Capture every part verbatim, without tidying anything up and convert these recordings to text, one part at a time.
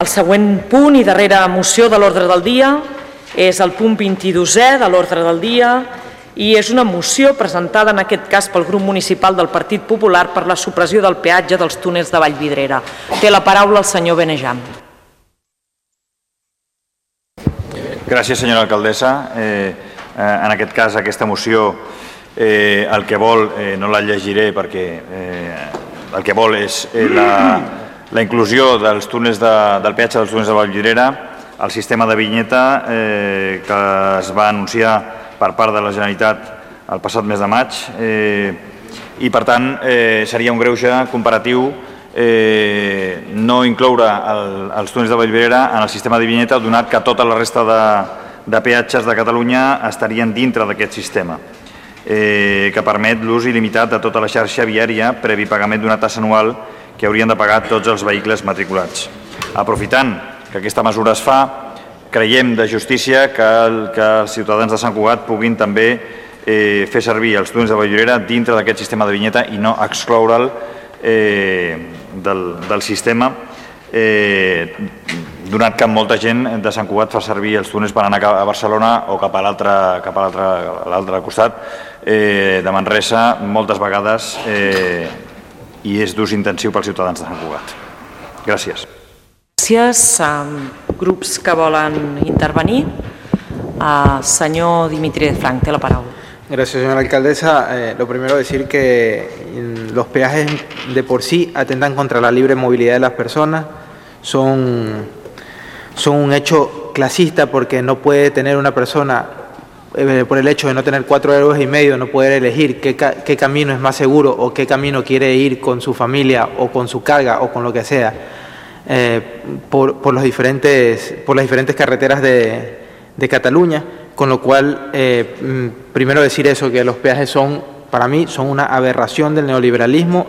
El següent punt i darrera moció de l'ordre del dia és el punt vint-i-dosè de l'ordre del dia i és una moció presentada en aquest cas pel grup municipal del Partit Popular per la supressió del peatge dels túnels de Vallvidrera. Té la paraula el senyor Benejam. Gràcies, senyora alcaldessa. Eh, en aquest cas, aquesta moció eh, el que vol, eh, no la llegiré perquè eh, el que vol és eh, la, la inclusió dels túnels de, del peatge dels túnels de Vallvidrera al sistema de vinyeta eh, que es va anunciar per part de la Generalitat el passat mes de maig eh, i per tant eh, seria un greuge comparatiu eh, no incloure el, els túnels de Vallvidrera en el sistema de vinyeta, donat que tota la resta de, de peatges de Catalunya estarien dintre d'aquest sistema eh, que permet l'ús il·limitat de tota la xarxa viària previ pagament d'una tassa anual que haurien de pagar tots els vehicles matriculats. Aprofitant que aquesta mesura es fa, creiem de justícia que, el, que els ciutadans de Sant Cugat puguin també eh, fer servir els túnels de Vallvidrera dintre d'aquest sistema de vinyeta i no excloure'l eh, del, del sistema, eh, donat que molta gent de Sant Cugat fa servir els túnels per anar a Barcelona o cap a l'altre costat eh, de Manresa moltes vegades eh, i és d'ús intensiu pels ciutadans de Sant Cugat. Gràcies. Gràcies. Grups que volen intervenir. Uh, señor Dimitri de Frank, té la paraula. Gracias, señora alcaldesa. Eh, lo primero decir que los peajes de por sí atentan contra la libre movilidad de las personas. Son, son un hecho clasista porque no puede tener una persona, eh, por el hecho de no tener cuatro euros y medio, no poder elegir qué, ca qué camino es más seguro o qué camino quiere ir con su familia o con su carga o con lo que sea. Eh, por, por, los diferentes, por las diferentes carreteras de, de Cataluña, con lo cual, eh, primero decir eso, que los peajes son, para mí, son una aberración del neoliberalismo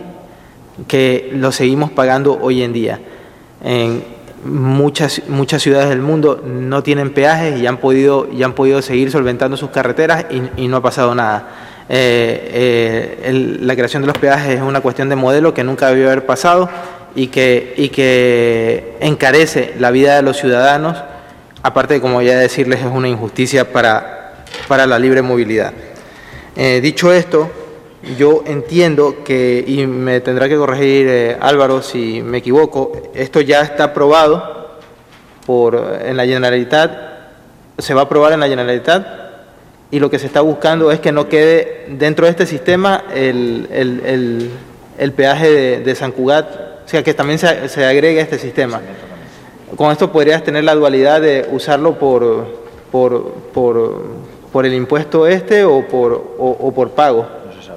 que lo seguimos pagando hoy en día. En muchas, muchas ciudades del mundo no tienen peajes y han podido, y han podido seguir solventando sus carreteras y, y no ha pasado nada. Eh, eh, el, la creación de los peajes es una cuestión de modelo que nunca debió haber pasado y que, y que encarece la vida de los ciudadanos, aparte de, como ya decirles, es una injusticia para, para la libre movilidad. Eh, dicho esto, yo entiendo que, y me tendrá que corregir eh, Álvaro si me equivoco, esto ya está aprobado por, en la Generalitat, se va a aprobar en la Generalitat y lo que se está buscando es que no quede dentro de este sistema el, el, el, el peaje de, de Sant Cugat, o sea, que también se, se agregue a este sistema. Con esto podrías tener la dualidad de usarlo por, por, por, por el impuesto este o por, o, o por pago. No se sabe.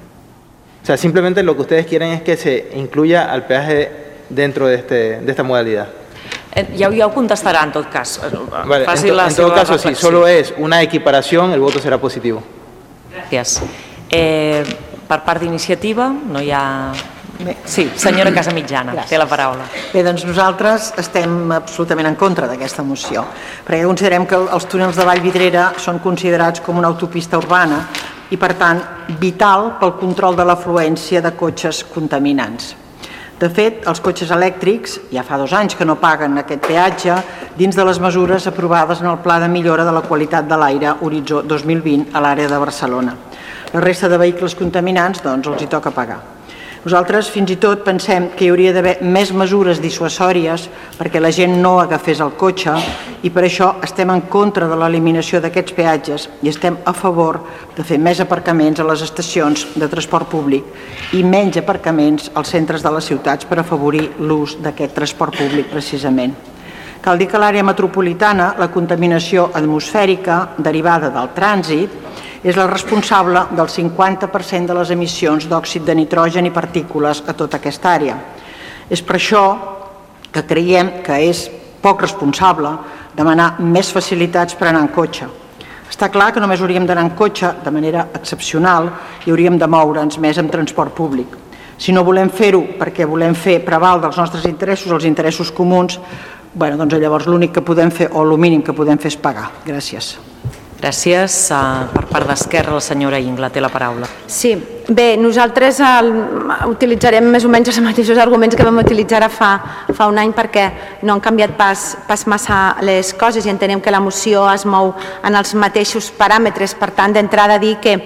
O sea, simplemente lo que ustedes quieren es que se incluya al peaje dentro de, este, de esta modalidad. Eh, ja, ja ho contestarà en tot cas. Vale, en, to, en todo caso, si solo es una equiparación, el voto será positivo. Gràcies. Eh, per part d'iniciativa, no hi ha... Sí, senyora Casamitjana, gràcies. Té la paraula. Bé, doncs nosaltres estem absolutament en contra d'aquesta moció, perquè considerem que els túnels de Vallvidrera són considerats com una autopista urbana i, per tant, vital pel control de l'afluència de cotxes contaminants. De fet, els cotxes elèctrics ja fa dos anys que no paguen aquest peatge dins de les mesures aprovades en el Pla de Millora de la Qualitat de l'Aire Horitzó dos mil vint a l'àrea de Barcelona. La resta de vehicles contaminants, doncs, els hi toca pagar. Nosaltres fins i tot pensem que hi hauria d'haver més mesures dissuasòries perquè la gent no agafés el cotxe i per això estem en contra de l'eliminació d'aquests peatges i estem a favor de fer més aparcaments a les estacions de transport públic i menys aparcaments als centres de les ciutats per afavorir l'ús d'aquest transport públic precisament. Cal dir que a l'àrea metropolitana la contaminació atmosfèrica derivada del trànsit és la responsable del cinquanta per cent de les emissions d'òxid de nitrogen i partícules a tota aquesta àrea. És per això que creiem que és poc responsable demanar més facilitats per anar en cotxe. Està clar que només hauríem d'anar en cotxe de manera excepcional i hauríem de moure'ns més en transport públic. Si no volem fer-ho perquè volem fer preval dels nostres interessos, els interessos comuns, bueno, doncs llavors l'únic que podem fer, o el mínim que podem fer és pagar. Gràcies. Gràcies. Per part d'Esquerra, la senyora Ingla té la paraula. Sí, bé, nosaltres el, utilitzarem més o menys els mateixos arguments que vam utilitzar ara fa, fa un any perquè no han canviat pas, pas massa les coses i entenem que la moció es mou en els mateixos paràmetres. Per tant, d'entrada dir que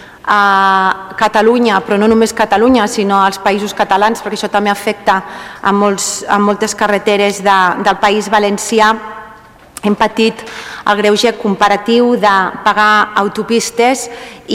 a Catalunya, però no només Catalunya, sinó als països catalans, perquè això també afecta a, molts, a moltes carreteres de, del País Valencià, hem patit el greuge comparatiu de pagar autopistes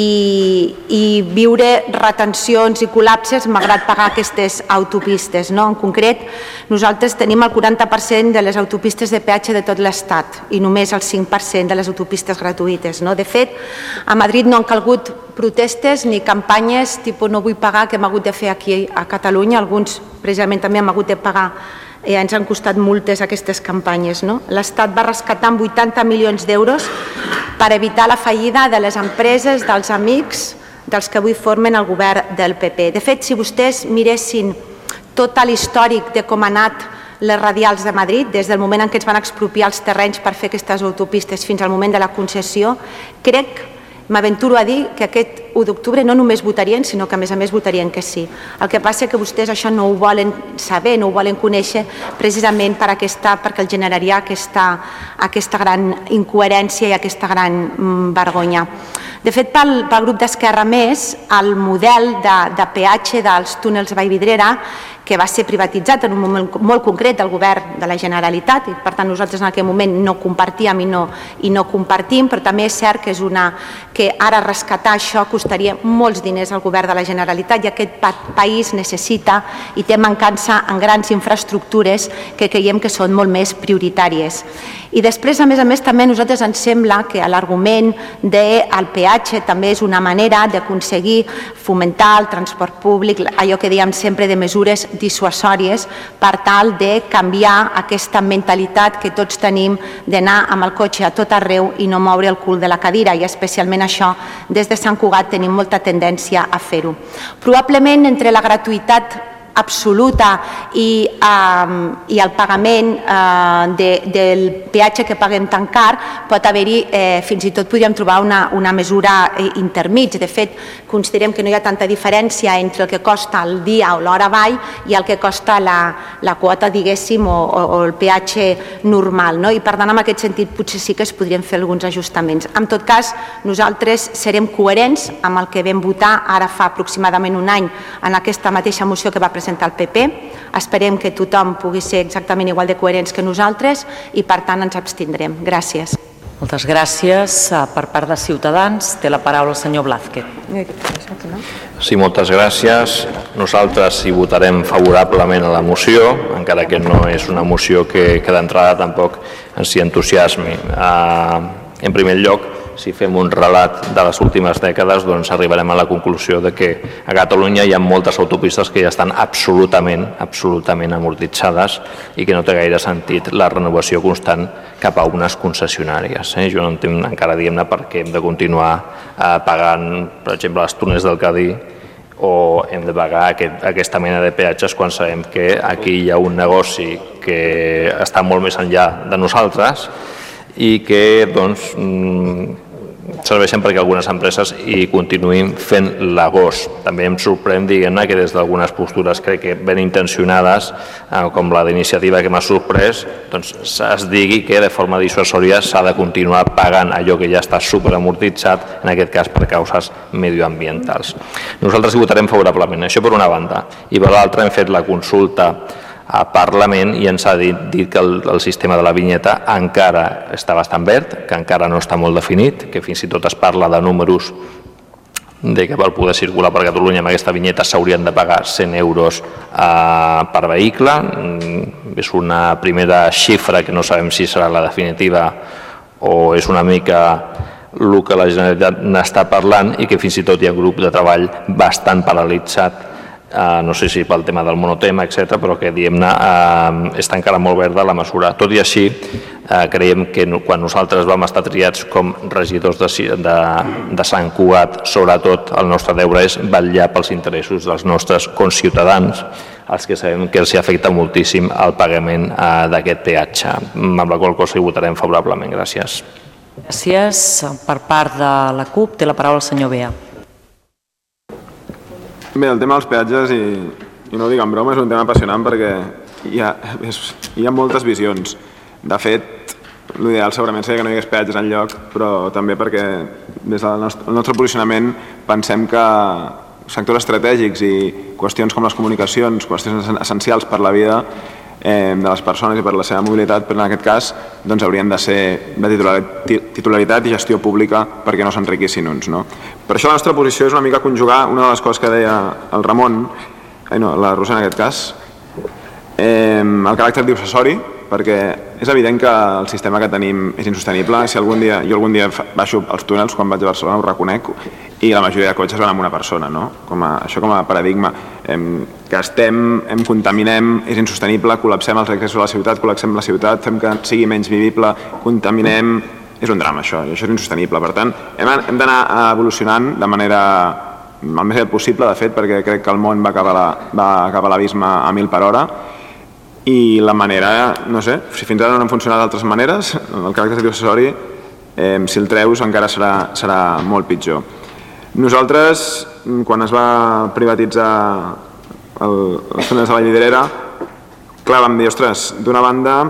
i, i viure retencions i col·lapses malgrat pagar aquestes autopistes. No? En concret, nosaltres tenim el quaranta per cent de les autopistes de peatge de tot l'Estat i només el cinc per cent de les autopistes gratuïtes. No? De fet, a Madrid no han calgut protestes ni campanyes tipus no vull pagar que hem hagut de fer aquí a Catalunya. Alguns precisament també hem hagut de pagar. Eh, ens han costat multes aquestes campanyes. No? L'Estat va rescatar amb vuitanta milions d'euros per evitar la fallida de les empreses, dels amics, dels que avui formen el govern del P P. De fet, si vostès miressin tot l'històric de com han anat les radials de Madrid, des del moment en què ens van expropiar els terrenys per fer aquestes autopistes fins al moment de la concessió, crec, m'aventuro a dir que aquest u d'octubre no només votarien, sinó que a més a més votarien que sí. El que passa és que vostès això no ho volen saber, no ho volen conèixer precisament per aquesta, perquè el generaria aquesta, aquesta gran incoherència i aquesta gran mm, vergonya. De fet, pel, pel grup d'Esquerra Més, el model de, de peatge dels túnels Vallvidrera, que va ser privatitzat en un moment molt concret del govern de la Generalitat i per tant nosaltres en aquell moment no compartíem i no, i no compartim, però també és cert que, és una, que ara rescatar això costaria molts diners al govern de la Generalitat i aquest país necessita i té mancança en grans infraestructures que creiem que són molt més prioritàries. I després, a més a més, també a nosaltres ens sembla que l'argument del peatge també és una manera d'aconseguir fomentar el transport públic, allò que dèiem sempre de mesures dissuasòries per tal de canviar aquesta mentalitat que tots tenim d'anar amb el cotxe a tot arreu i no moure el cul de la cadira i especialment això des de Sant Cugat tenim molta tendència a fer-ho. Probablement entre la gratuïtat absoluta i, eh, i el pagament eh, de, del peatge que paguem tan car pot haver-hi, eh, fins i tot podríem trobar una, una mesura eh, intermig. De fet, considerem que no hi ha tanta diferència entre el que costa el dia o l'hora vall i el que costa la, la quota, diguéssim, o, o, o el peatge normal. No? I per tant, en aquest sentit, potser sí que es podrien fer alguns ajustaments. En tot cas, nosaltres serem coherents amb el que vam votar ara fa aproximadament un any en aquesta mateixa moció que va presentar el P P. Esperem que tothom pugui ser exactament igual de coherents que nosaltres i per tant ens abstindrem. Gràcies. Moltes gràcies. Per part de Ciutadans té la paraula el senyor Blázquez. Sí, moltes gràcies. Nosaltres hi votarem favorablement a la moció, encara que no és una moció que, que d'entrada tampoc ens hi entusiasmi. Uh, en primer lloc, si fem un relat de les últimes dècades, doncs arribarem a la conclusió de que a Catalunya hi ha moltes autopistes que ja estan absolutament, absolutament amortitzades i que no té gaire sentit la renovació constant cap a unes concessionàries. Eh? Jo no entenc encara, diguem-ne, per què hem de continuar eh, pagant, per exemple, els túnels del Cadí o hem de pagar aquest, aquesta mena de peatges quan sabem que aquí hi ha un negoci que està molt més enllà de nosaltres i que, doncs, serveixen perquè algunes empreses hi continuïn fent l'agost. També em sorprèn, diguem-ne, que des d'algunes postures crec que ben intencionades, com la d'iniciativa que m'ha sorprès, doncs es digui que de forma dissuasòria s'ha de continuar pagant allò que ja està superamortitzat, en aquest cas per causes medioambientals. Nosaltres hi votarem favorablement, això per una banda, i per l'altra hem fet la consulta a Parlament i ens ha dit, dit que el, el sistema de la vinyeta encara està bastant verd, que encara no està molt definit, que fins i tot es parla de números de que per poder circular per Catalunya amb aquesta vinyeta s'haurien de pagar cent euros eh, per vehicle. És una primera xifra que no sabem si serà la definitiva o és una mica el que la Generalitat n'està parlant i que fins i tot hi ha un grup de treball bastant paralitzat. Uh, no sé si pel tema del monotema, etcètera, però que, diguem-ne, uh, està encara molt verda la mesura. Tot i així, uh, creiem que no, quan nosaltres vam estar triats com regidors de, de, de Sant Cugat, sobretot el nostre deure és vetllar pels interessos dels nostres conciutadans, els que sabem que els afecta moltíssim el pagament uh, d'aquest peatge, amb la qual cosa hi votarem favorablement. Gràcies. Gràcies. Per part de la CUP té la paraula el senyor Bea. Bé, el tema dels peatges, i, i no ho dic en broma, és un tema apassionant perquè hi ha, és, hi ha moltes visions. De fet, l'ideal segurament seria que no hi hagués peatges enlloc, però també perquè des del nostre, el nostre posicionament pensem que sectors estratègics i qüestions com les comunicacions, qüestions essencials per la vida eh, de les persones i per la seva mobilitat, però en aquest cas doncs, haurien de ser de titularitat i gestió pública perquè no s'enriquissin uns. No? Per això la nostra posició és una mica conjugar una de les coses que deia el Ramon, ai no, la Rosa en aquest cas, eh, el caràcter dissuasori, perquè és evident que el sistema que tenim és insostenible. Si algun dia, jo algun dia baixo els túnels quan vaig a Barcelona, ho reconec, i la majoria de cotxes van amb una persona, no? Com a, això com a paradigma. Em, que estem, em contaminem, és insostenible, col·lapsem els accessos a la ciutat, col·lapsem la ciutat, fem que sigui menys vivible, contaminem... És un drama, això, i això és insostenible. Per tant, hem, hem d'anar evolucionant de manera el més aviat possible, de fet, perquè crec que el món va cap a l'abisme a mil per hora, i la manera, no sé, si fins ara no han funcionat d'altres maneres, el caràcter dissuasori, eh, si el treus encara serà, serà molt pitjor. Nosaltres, quan es va privatitzar el, els túnels de la Vallvidrera, clar, vam dir, ostres, d'una banda,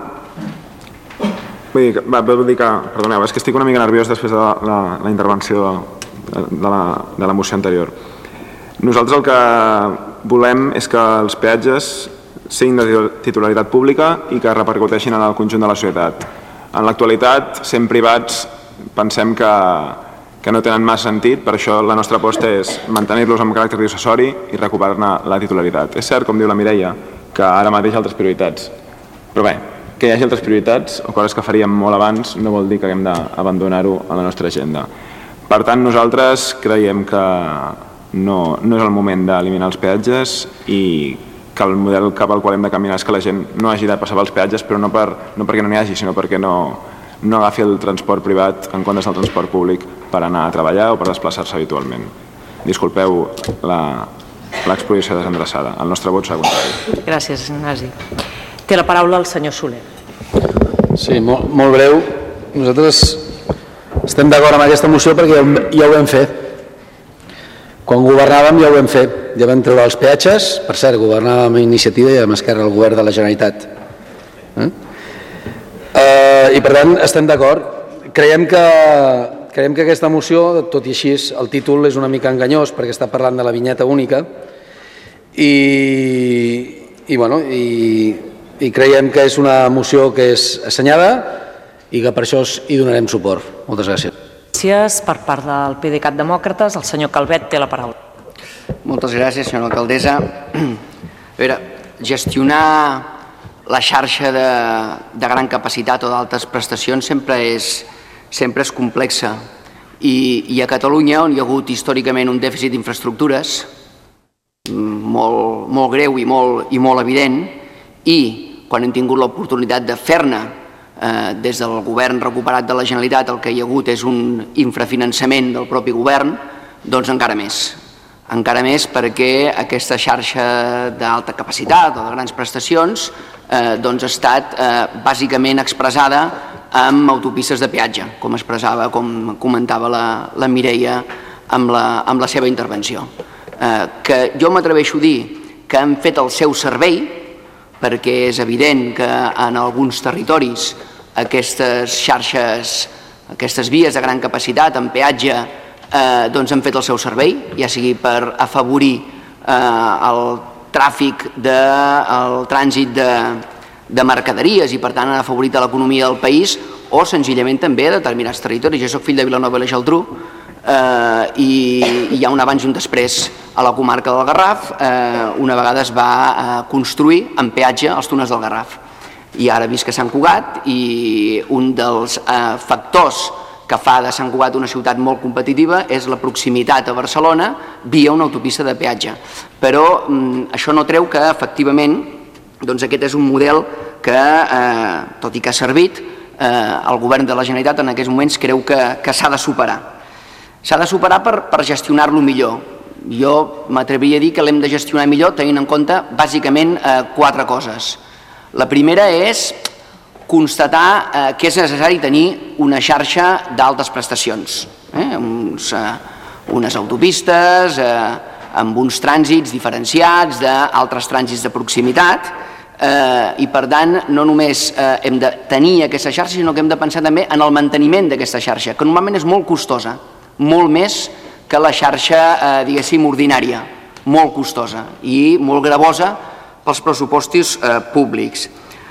vull dir, va, vull dir que, perdoneu, és que estic una mica nerviós després de la, la, la intervenció de, de, la, de la moció anterior. Nosaltres el que volem és que els peatges siguin de titularitat pública i que repercuteixin en el conjunt de la societat. En l'actualitat, sent privats, pensem que, que no tenen massa sentit, per això la nostra aposta és mantenir-los amb caràcter dissuasori i recuperar-ne la titularitat. És cert, com diu la Mireia, que ara mateix hi ha altres prioritats, però bé, que hi hagi altres prioritats o coses que faríem molt abans no vol dir que haguem d'abandonar-ho a la nostra agenda. Per tant, nosaltres creiem que no, no és el moment d'eliminar els peatges i que el model cap al qual hem de caminar és que la gent no hagi de passar pels peatges, però no, per, no perquè no n'hi hagi, sinó perquè no, no agafi el transport privat en comptes del transport públic per anar a treballar o per desplaçar-se habitualment. Disculpeu l'exposició desendreçada. El nostre vot serà contrari. Gràcies, Ignasi. Té la paraula el senyor Soler. Sí, molt, molt breu. Nosaltres estem d'acord amb aquesta moció perquè ja ho vam fer. Quan governàvem ja ho vam fer, ja vam treure els peatges, per cert, governàvem amb Iniciativa i amb Esquerra el govern de la Generalitat. Eh? Eh, I per tant estem d'acord. Creiem que, creiem que aquesta moció, tot i així, el títol és una mica enganyós perquè està parlant de la vinyeta única i, i, bueno, i, i creiem que és una moció que és assenyada i que per això hi donarem suport. Moltes gràcies. Gràcies. Per part del PDeCAT Demòcrates, el senyor Calvet té la paraula. Moltes gràcies, senyora alcaldessa. A veure, gestionar la xarxa de, de gran capacitat o d'altes prestacions sempre és, sempre és complexa. I, I a Catalunya, on hi ha hagut històricament un dèficit d'infraestructures molt, molt greu i molt, i molt evident, i quan hem tingut l'oportunitat de fer-ne Eh, des del govern recuperat de la Generalitat el que hi ha hagut és un infrafinançament del propi govern, doncs encara més. Encara més perquè aquesta xarxa d'alta capacitat o de grans prestacions eh, doncs ha estat eh, bàsicament expressada amb autopistes de peatge, com expressava, com comentava la, la Mireia amb la, amb la seva intervenció. Eh, que jo m'atreveixo a dir que han fet el seu servei, perquè és evident que en alguns territoris aquestes xarxes, aquestes vies de gran capacitat en peatge eh, doncs han fet el seu servei, ja sigui per afavorir eh, el tràfic, de, el trànsit de, de mercaderies i per tant han afavorit l'economia del país o senzillament també a determinats territoris. Jo soc fill de Vilanova i la Geltrú eh, i hi ha un abans i un després a la comarca del Garraf, eh, una vegada es va eh, construir en peatge els túnels del Garraf. I ara visc a Sant Cugat i un dels eh, factors que fa de Sant Cugat una ciutat molt competitiva és la proximitat a Barcelona via una autopista de peatge. Però mm, això no treu que efectivament doncs aquest és un model que, eh, tot i que ha servit, eh, el govern de la Generalitat en aquests moments creu que, que s'ha de superar. S'ha de superar per, per gestionar-lo millor. Jo m'atreviria a dir que l'hem de gestionar millor tenint en compte bàsicament eh, quatre coses. La primera és constatar eh, que és necessari tenir una xarxa d'altes prestacions, eh? Uns, eh, unes autopistes, eh, amb uns trànsits diferenciats d'altres trànsits de proximitat, eh, i per tant no només eh, hem de tenir aquesta xarxa, sinó que hem de pensar també en el manteniment d'aquesta xarxa, que normalment és molt costosa, molt més que la xarxa, eh, diguéssim, ordinària, molt costosa i molt gravosa pels pressupostos eh, públics.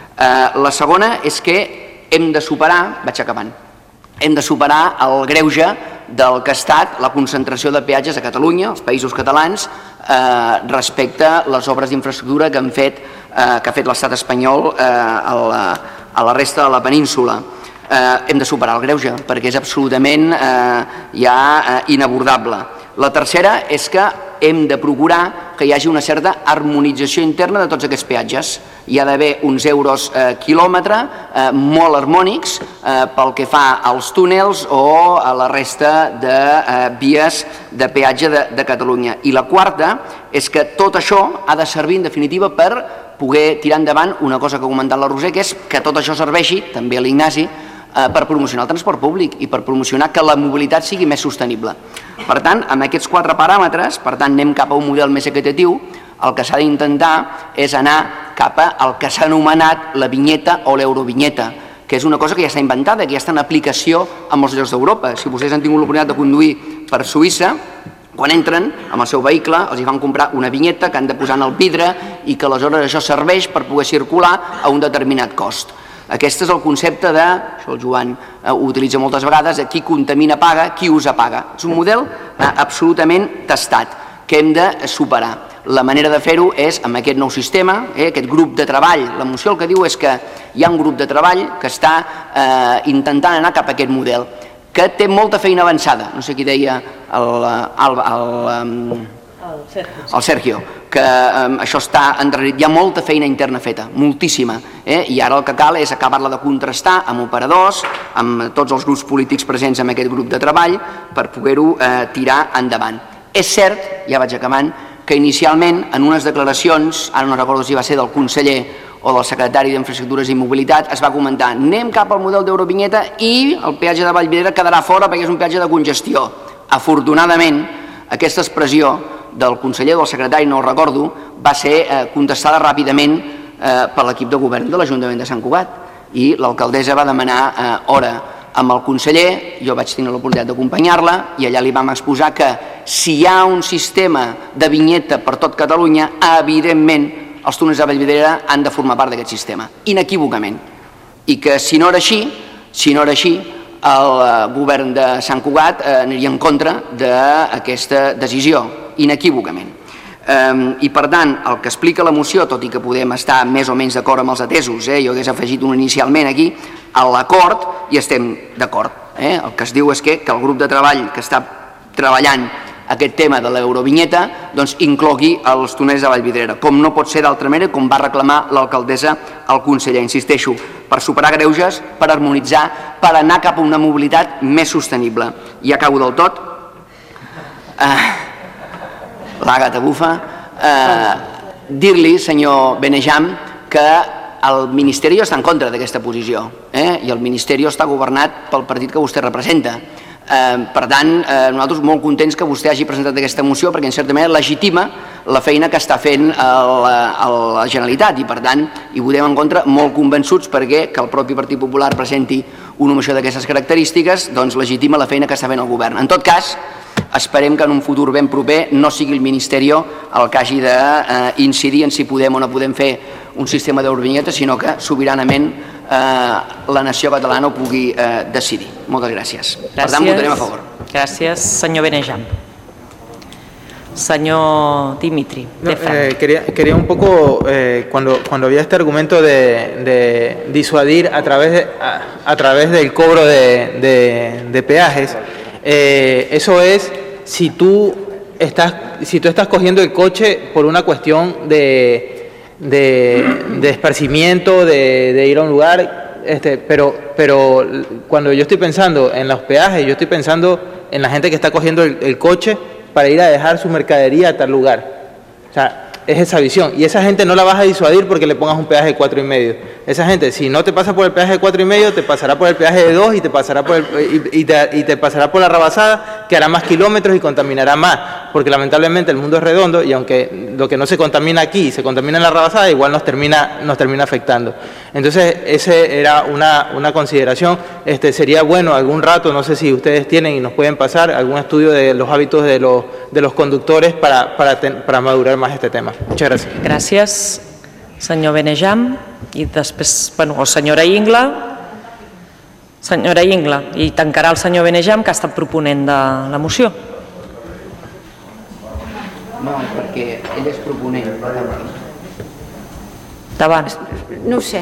Eh, la segona és que hem de superar, vaig acabant, hem de superar el greuge del que ha estat la concentració de peatges a Catalunya, als països catalans, eh, respecte a les obres d'infraestructura que han fet, eh, que ha fet l'estat espanyol eh, a, la, a la resta de la península. Eh, hem de superar el greuge, perquè és absolutament eh, ja eh, inabordable. La tercera és que hem de procurar que hi hagi una certa harmonització interna de tots aquests peatges. Hi ha d'haver uns euros eh, quilòmetre eh, molt harmònics eh, pel que fa als túnels o a la resta de eh, vies de peatge de, de Catalunya. I la quarta és que tot això ha de servir en definitiva per poder tirar endavant una cosa que ha comentat la Roser, que és que tot això serveixi, també a l'Ignasi, per promocionar el transport públic i per promocionar que la mobilitat sigui més sostenible. Per tant, amb aquests quatre paràmetres, per tant, anem cap a un model més equitatiu, el que s'ha d'intentar és anar cap al que s'ha anomenat la vinyeta o l'eurovinyeta, que és una cosa que ja està inventada, que ja està en aplicació a molts llocs d'Europa. Si vostès han tingut l'oportunitat de conduir per Suïssa, quan entren amb el seu vehicle els hi fan comprar una vinyeta que han de posar en el vidre i que aleshores això serveix per poder circular a un determinat cost. Aquest és el concepte de, això el Joan eh, ho utilitza moltes vegades, de qui contamina paga, qui usa paga. És un model eh, absolutament testat, que hem de superar. La manera de fer-ho és amb aquest nou sistema, eh, aquest grup de treball. La moció el que diu és que hi ha un grup de treball que està eh, intentant anar cap a aquest model, que té molta feina avançada. No sé qui deia el, el, el, el, el Sergio, que eh, això està endarrerit, hi ha molta feina interna feta, moltíssima, eh? I ara el que cal és acabar-la de contrastar amb operadors, amb tots els grups polítics presents en aquest grup de treball per poder-ho eh, tirar endavant. És cert, ja vaig acabant, que inicialment en unes declaracions, ara no recordo si va ser del conseller o del secretari d'Infraestructures i Mobilitat, es va comentar anem cap al model d'eurovinyeta i el peatge de Vallvidrera quedarà fora perquè és un peatge de congestió. Afortunadament, aquesta expressió del conseller o del secretari, no ho recordo, va ser eh, contestada ràpidament eh, per l'equip de govern de l'Ajuntament de Sant Cugat i l'alcaldessa va demanar eh, hora amb el conseller, jo vaig tenir l'oportunitat d'acompanyar-la i allà li vam exposar que si hi ha un sistema de vinyeta per tot Catalunya, evidentment els túnels de Vallvidrera han de formar part d'aquest sistema, inequívocament. I que si no era així, si no era així, el govern de Sant Cugat eh, aniria en contra d'aquesta decisió, inequívocament. Um, I per tant, el que explica la moció, tot i que podem estar més o menys d'acord amb els atesos, eh, jo hagués afegit un inicialment aquí, a l'acord i estem d'acord. Eh? El que es diu és que, que el grup de treball que està treballant aquest tema de l'eurovinyeta doncs inclogui els túnels de Vallvidrera, com no pot ser d'altra manera, com va reclamar l'alcaldessa al conseller, insisteixo, per superar greuges, per harmonitzar, per anar cap a una mobilitat més sostenible. I acabo del tot. Eh, L'Àgata bufa. Eh, dir-li, senyor Benejam, que el Ministeri està en contra d'aquesta posició, eh? I el Ministeri està governat pel partit que vostè representa. Eh, per tant, eh, nosaltres molt contents que vostè hagi presentat aquesta moció perquè en certa manera legitima la feina que està fent el, el, la Generalitat i per tant hi votem en contra molt convençuts perquè que el propi Partit Popular presenti una moció d'aquestes característiques doncs legitima la feina que està fent el govern. En tot cas, esperem que en un futur ben proper no sigui el Ministeri el que hagi d'incidir en si podem o no podem fer un sistema d'eurovinyeta, sinó que sobiranament eh, la nació catalana ho pugui eh, decidir. Moltes gràcies. gràcies. Per tant, votarem a favor. Gràcies, senyor Benejam. Señor Dimitri. No, eh, quería, quería un poco, eh, cuando, cuando había este argumento de, de disuadir a través, de, a, a través del cobro de, de, de peajes, eh, eso es si tú, estás, si tú estás cogiendo el coche por una cuestión de, de, de esparcimiento, de, de ir a un lugar, este, pero, pero cuando yo estoy pensando en los peajes, yo estoy pensando en la gente que está cogiendo el, el coche para ir a dejar su mercadería a tal lugar. O sea, es esa visión. Y esa gente no la vas a disuadir porque le pongas un peaje de cuatro y medio. Esa gente, si no te pasa por el peaje de cuatro y medio, te pasará por el peaje de dos y te pasará por el, y, y, te, y te pasará por la rabasada, que hará más kilómetros y contaminará más. Porque lamentablemente el mundo es redondo y aunque lo que no se contamina aquí se contamina en la rabasada, igual nos termina, nos termina afectando. Entonces, esa era una, una consideración. Este, sería bueno algún rato, no sé si ustedes tienen y nos pueden pasar, algún estudio de los hábitos de los, de los conductores para, para, ten, para madurar más este tema. Muchas gràcies. Gràcies, senyor Benejam. I després, bueno, o senyora Ingla. Senyora Ingla. I tancarà el senyor Benejam, que ha estat proponent de la moció. No, perquè ell és proponent. Davant. No ho sé.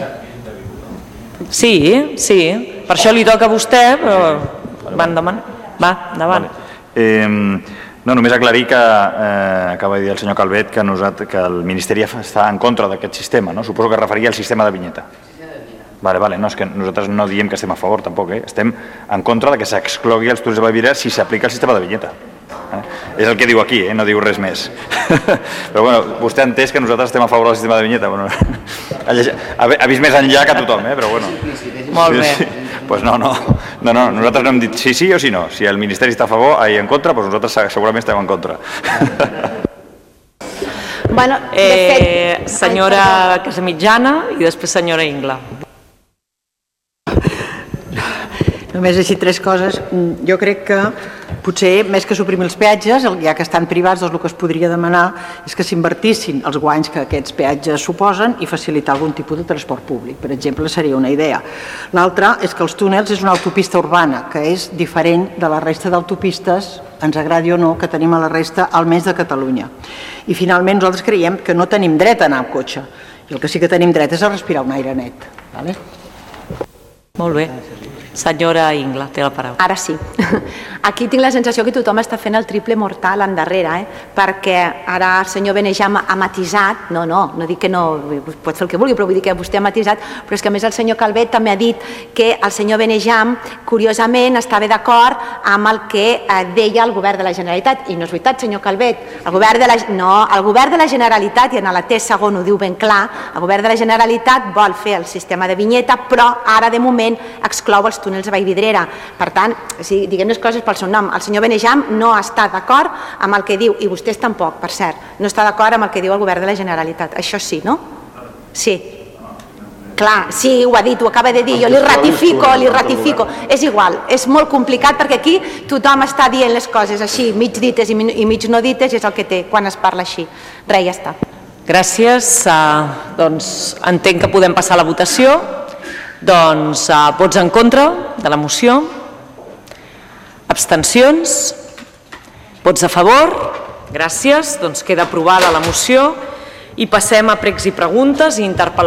Sí, sí. Per això li toca a vostè, però va endavant. Va, endavant. Eh, no, només aclarir que eh, acaba de dir el senyor Calvet que, nosaltres, que el Ministeri està en contra d'aquest sistema, no? Suposo que es referia al sistema de vinyeta. Vale, vale, no, és que nosaltres no diem que estem a favor tampoc, eh? Estem en contra de que s'exclogui els túnels de Vallvidrera si s'aplica el sistema de vinyeta. Eh? És el que diu aquí, eh? No diu res més. Però bueno, vostè ha entès que nosaltres estem a favor del sistema de vinyeta. Bueno, ha vist més enllà que tothom, eh? Però bueno. Molt bé. Sí, sí. Pues no, no, no, no, nosaltres no hem dit sí, sí o sí no. Si el Ministeri està a favor i en contra, doncs nosaltres segurament estem en contra. Bueno, de eh, fet... senyora Casamitjana i després senyora Ingla. Només així tres coses. Jo crec que potser, més que suprimir els peatges, ja que estan privats, doncs el que es podria demanar és que s'invertissin els guanys que aquests peatges suposen i facilitar algun tipus de transport públic. Per exemple, seria una idea. L'altra és que els túnels és una autopista urbana, que és diferent de la resta d'autopistes, ens agradi o no, que tenim a la resta, almenys de Catalunya. I finalment nosaltres creiem que no tenim dret a anar amb cotxe. I el que sí que tenim dret és a respirar un aire net. Vale? Molt bé. Senyora Ingla, té la paraula. Ara sí. Aquí tinc la sensació que tothom està fent el triple mortal endarrere, eh? Perquè ara el senyor Benejam ha matisat, no, no, no dic que no, pot fer el que vulgui, però vull dir que vostè ha matisat, però és que a més el senyor Calvet també ha dit que el senyor Benejam, curiosament, estava d'acord amb el que deia el govern de la Generalitat, i no és veritat, senyor Calvet, el govern de la, no, el govern de la Generalitat, i en la T segon ho diu ben clar, el govern de la Generalitat vol fer el sistema de vinyeta, però ara de moment exclou els túnels de Vallvidrera. Per tant, si diguem les coses pel seu nom, el senyor Benejam no està d'acord amb el que diu, i vostès tampoc, per cert, no està d'acord amb el que diu el govern de la Generalitat. Això sí, no? Sí. Clar, sí, ho ha dit, ho acaba de dir, jo li ratifico, li ratifico. És igual, és molt complicat perquè aquí tothom està dient les coses així, mig dites i mig no dites, i és el que té quan es parla així. Res, ja està. Gràcies. Doncs entenc que podem passar a la votació. Doncs vots en contra de la moció, abstencions, vots a favor, gràcies, doncs queda aprovada la moció i passem a pregs i preguntes i interpel·lacions.